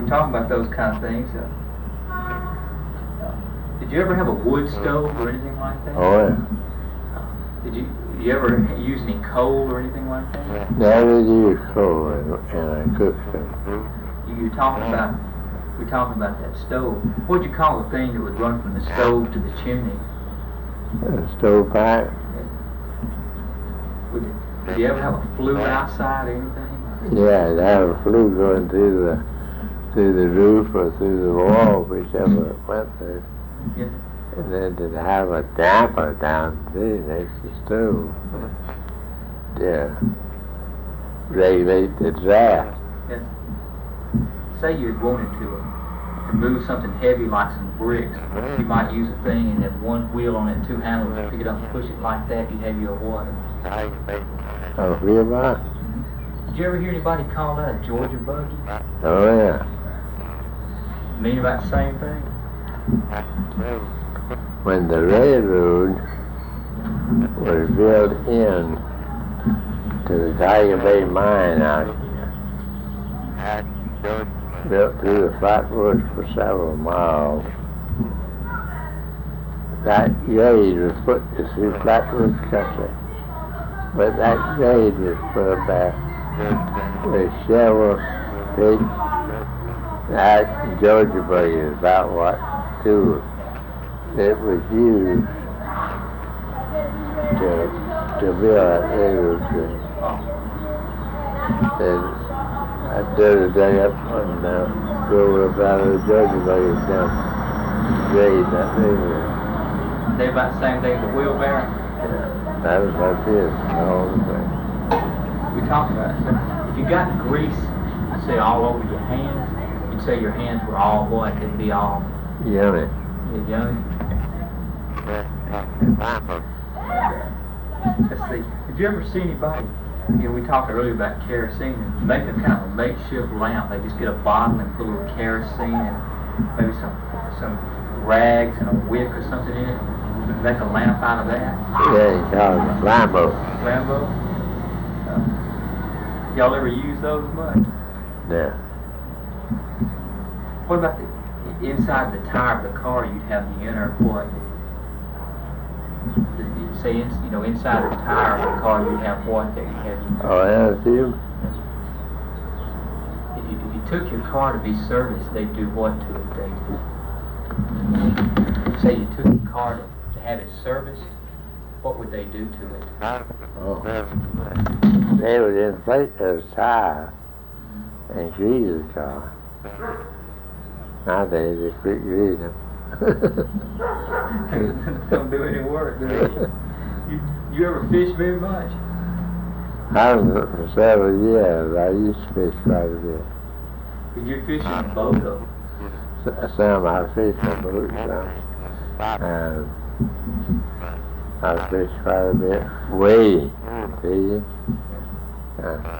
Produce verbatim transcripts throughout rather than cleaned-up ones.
we're talking about those kind of things. Uh, uh, did you ever have a wood stove or anything like that? Oh, yeah. Uh, did you did you ever use any coal or anything like that? Never used coal in, in a cook stove. You were talking about we were talking about that stove. What would you call the thing that would run from the stove to the chimney? A stove pipe? Would it, did you ever have a flue outside or anything? Yeah, they have a flue going through the through the roof or through the wall, whichever it went through. Yeah. And then to have a damper down there next to the stove. Yeah. Regulate the draft. Yes. Say you had wanted to, uh, to move something heavy like some bricks. You might use a thing and have one wheel on it and two handles to pick it up and push it like that. You'd have your what? A wheelbarrow? Did you ever hear anybody call that a Georgia buggy? Oh, yeah. Mean about the same thing? When the railroad was built in to the Tiger Bay mine out here, built through the flatwoods for several miles, that grade was put through flatwoods country. But that grade was put back with shovels, pigs. That Georgia buggy is about what too it was used to to build that railroad train. And I did a day up and uh, drove up out of the Georgia buggy down grade that railroad. They about the same thing as a wheelbarrow? Yeah, that was like this, all the thing. We talked about it. So if you got grease, I say all over your hands, you'd say your hands were all what? They'd be all Yummy. yeah, yummy. Let's see. Did you ever see anybody? You know, we talked earlier about kerosene and make a kind of a makeshift lamp. They just get a bottle and put a little kerosene and maybe some some rags and a wick or something in it. And make a lamp out of that. Yeah, you call it a Lambo. Lambo. Uh, y'all ever use those much? Yeah. What about the inside the tire of the car? You'd have the inner what? The, say, in, you know, inside the tire of the car, you'd have what? That you have. Oh, yeah, see you? If you, if you took your car to be serviced, they'd do what to it? They say you took your car to, to have it serviced. What would they do to it? Oh. They would inflate those tires and grease the car. Nowadays they quit greasing them. Don't do any work, do they? You, you ever fish very much? I was for several years. I used to fish quite a bit. Did you fish on a boat though? S- Some I fished on boats, some. And I fished quite a bit. Way, see? Uh,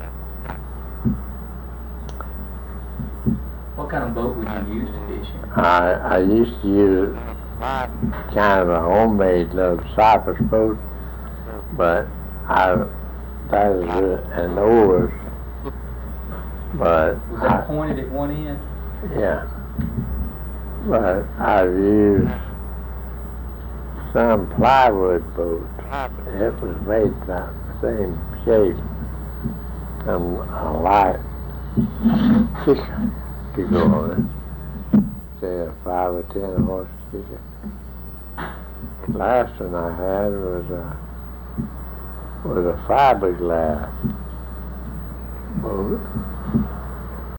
What kind of boat would you use to fish in? I, I used to use kind of a homemade little cypress boat, but I, that was uh, an oars, but Was that I, pointed at one end? yeah, but I've used some plywood boats. It was made about the same shape, and a light kicker to go on it, say a five or ten horse kicker. Last one I had was a was a fiberglass boat,